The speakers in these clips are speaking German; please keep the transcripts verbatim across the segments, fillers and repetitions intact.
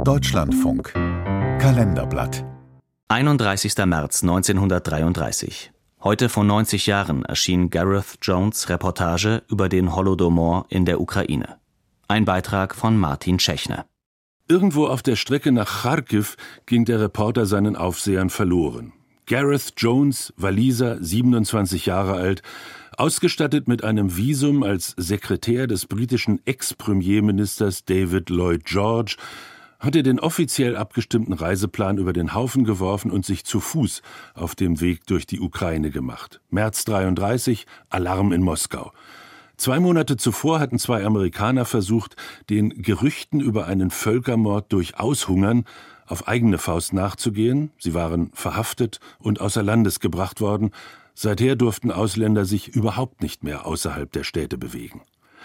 Deutschlandfunk Kalenderblatt einunddreißigster März neunzehnhundertdreiunddreißig. Heute vor neunzig Jahren erschien Gareth Jones' Reportage über den Holodomor in der Ukraine. Ein Beitrag von Martin Schechner. Irgendwo auf der Strecke nach Charkiw ging der Reporter seinen Aufsehern verloren. Gareth Jones, Waliser, siebenundzwanzig Jahre alt, ausgestattet mit einem Visum als Sekretär des britischen Ex-Premierministers David Lloyd George, hatte den offiziell abgestimmten Reiseplan über den Haufen geworfen und sich zu Fuß auf dem Weg durch die Ukraine gemacht. März dreiunddreißig, Alarm in Moskau. Zwei Monate zuvor hatten zwei Amerikaner versucht, den Gerüchten über einen Völkermord durch Aushungern auf eigene Faust nachzugehen. Sie waren verhaftet und außer Landes gebracht worden. Seither durften Ausländer sich überhaupt nicht mehr außerhalb der Städte bewegen.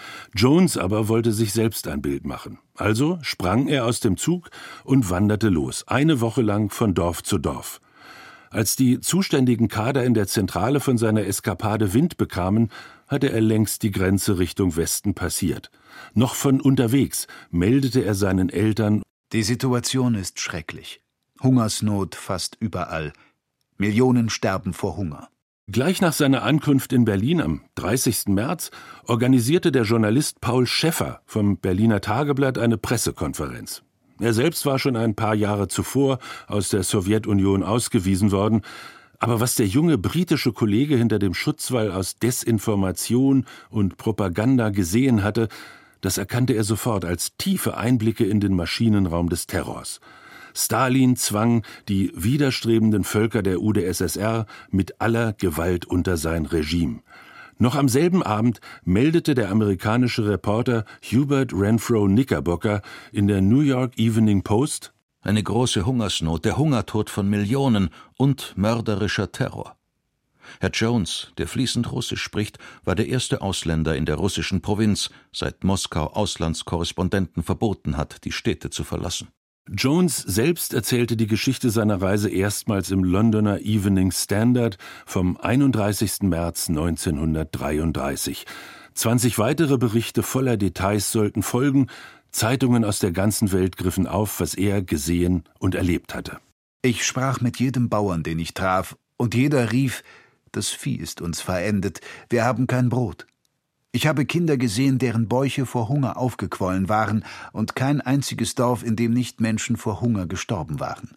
Jones aber wollte sich selbst ein Bild machen. Also sprang er aus dem Zug und wanderte los, eine Woche lang von Dorf zu Dorf. Als die zuständigen Kader in der Zentrale von seiner Eskapade Wind bekamen, hatte er längst die Grenze Richtung Westen passiert. Noch von unterwegs meldete er seinen Eltern: Die Situation ist schrecklich. Hungersnot fast überall. Millionen sterben vor Hunger. Gleich nach seiner Ankunft in Berlin am dreißigsten März organisierte der Journalist Paul Schäffer vom Berliner Tageblatt eine Pressekonferenz. Er selbst war schon ein paar Jahre zuvor aus der Sowjetunion ausgewiesen worden, aber was der junge britische Kollege hinter dem Schutzwall aus Desinformation und Propaganda gesehen hatte, das erkannte er sofort als tiefe Einblicke in den Maschinenraum des Terrors. Stalin zwang die widerstrebenden Völker der U d S S R mit aller Gewalt unter sein Regime. Noch am selben Abend meldete der amerikanische Reporter Hubert Renfrew Knickerbocker in der New York Evening Post: Eine große Hungersnot, der Hungertod von Millionen und mörderischer Terror. Herr Jones, der fließend Russisch spricht, war der erste Ausländer in der russischen Provinz, seit Moskau Auslandskorrespondenten verboten hat, die Städte zu verlassen. Jones selbst erzählte die Geschichte seiner Reise erstmals im Londoner Evening Standard vom einunddreißigsten März neunzehnhundertdreiunddreißig. zwanzig weitere Berichte voller Details sollten folgen. Zeitungen aus der ganzen Welt griffen auf, was er gesehen und erlebt hatte. Ich sprach mit jedem Bauern, den ich traf, und jeder rief: Das Vieh ist uns verendet, wir haben kein Brot. Ich habe Kinder gesehen, deren Bäuche vor Hunger aufgequollen waren, und kein einziges Dorf, in dem nicht Menschen vor Hunger gestorben waren.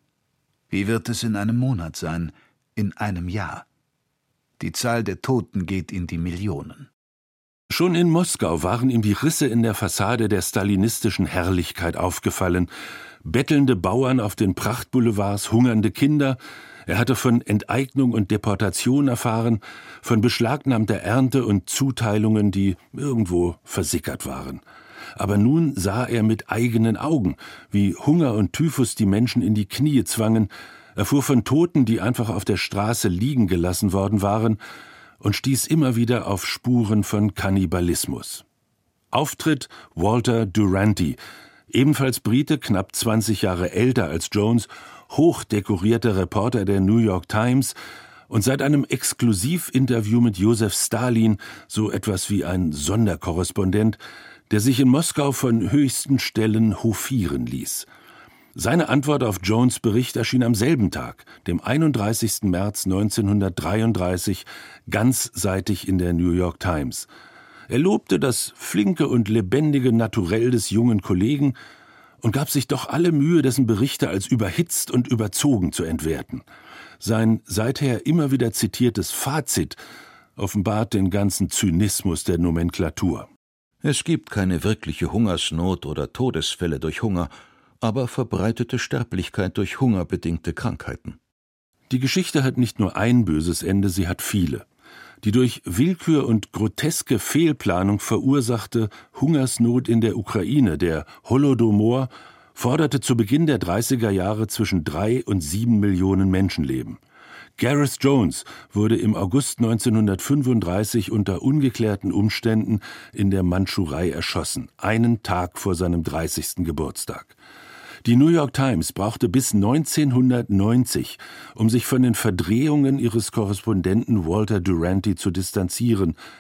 Wie wird es in einem Monat sein, in einem Jahr? Die Zahl der Toten geht in die Millionen. Schon in Moskau waren ihm die Risse in der Fassade der stalinistischen Herrlichkeit aufgefallen. Bettelnde Bauern auf den Prachtboulevards, hungernde Kinder. Er hatte von Enteignung und Deportation erfahren, von beschlagnahmter Ernte und Zuteilungen, die irgendwo versickert waren. Aber nun sah er mit eigenen Augen, wie Hunger und Typhus die Menschen in die Knie zwangen, erfuhr von Toten, die einfach auf der Straße liegen gelassen worden waren, und stieß immer wieder auf Spuren von Kannibalismus. Auftritt Walter Duranty, ebenfalls Brite, knapp zwanzig Jahre älter als Jones, hochdekorierter Reporter der New York Times und seit einem Exklusivinterview mit Josef Stalin so etwas wie ein Sonderkorrespondent, der sich in Moskau von höchsten Stellen hofieren ließ. Seine Antwort auf Jones' Bericht erschien am selben Tag, dem einunddreißigsten März neunzehnhundertdreiunddreißig, ganzseitig in der New York Times. Er lobte das flinke und lebendige Naturell des jungen Kollegen und gab sich doch alle Mühe, dessen Berichte als überhitzt und überzogen zu entwerten. Sein seither immer wieder zitiertes Fazit offenbart den ganzen Zynismus der Nomenklatur. Es gibt keine wirkliche Hungersnot oder Todesfälle durch Hunger, aber verbreitete Sterblichkeit durch hungerbedingte Krankheiten. Die Geschichte hat nicht nur ein böses Ende, sie hat viele. Die durch Willkür und groteske Fehlplanung verursachte Hungersnot in der Ukraine, der Holodomor, forderte zu Beginn der dreißiger Jahre zwischen drei und sieben Millionen Menschenleben. Gareth Jones wurde im August neunzehnhundertfünfunddreißig unter ungeklärten Umständen in der Mandschurei erschossen, einen Tag vor seinem dreißigsten Geburtstag. Die New York Times brauchte bis neunzehnhundertneunzig, um sich von den Verdrehungen ihres Korrespondenten Walter Duranty zu distanzieren.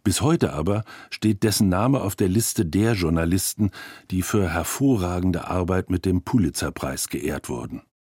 Bis heute aber steht dessen Name auf der Liste der Journalisten, die für hervorragende Arbeit mit dem Pulitzer-Preis geehrt wurden.